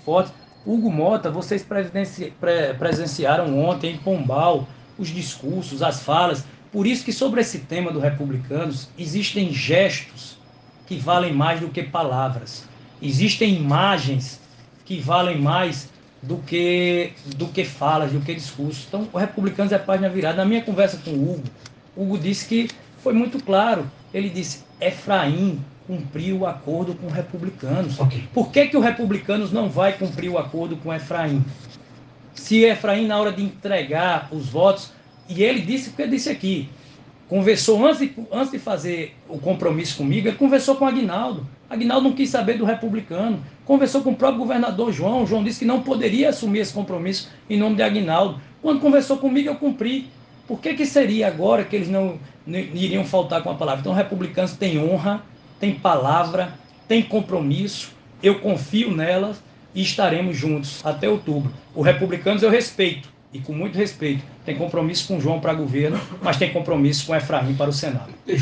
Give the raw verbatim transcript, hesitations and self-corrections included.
fortes. Hugo Mota, vocês presenci, pre, presenciaram ontem em Pombal os discursos, as falas. Por isso que sobre esse tema do Republicanos existem gestos que valem mais do que palavras. Existem imagens que valem mais do que, do que falas, do que discursos. Então, o Republicanos é página virada. Na minha conversa com o Hugo, Hugo disse que foi muito claro. Ele disse, Efraim cumpriu o acordo com Republicanos. Okay. Por que, que o Republicanos não vai cumprir o acordo com Efraim? Se Efraim, na hora de entregar os votos, e ele disse, porque disse aqui, conversou antes de, antes de fazer o compromisso comigo, ele conversou com Aguinaldo. Aguinaldo não quis saber do Republicano. Conversou com o próprio governador João. João disse que não poderia assumir esse compromisso em nome de Aguinaldo. Quando conversou comigo, eu cumpri. Por que, que seria agora que eles não, não iriam faltar com a palavra? Então, Republicanos têm honra, têm palavra, têm compromisso. Eu confio nelas e estaremos juntos até outubro. O Republicanos eu respeito, e com muito respeito. Tem compromisso com João para governo, mas tem compromisso com Efraim para o Senado.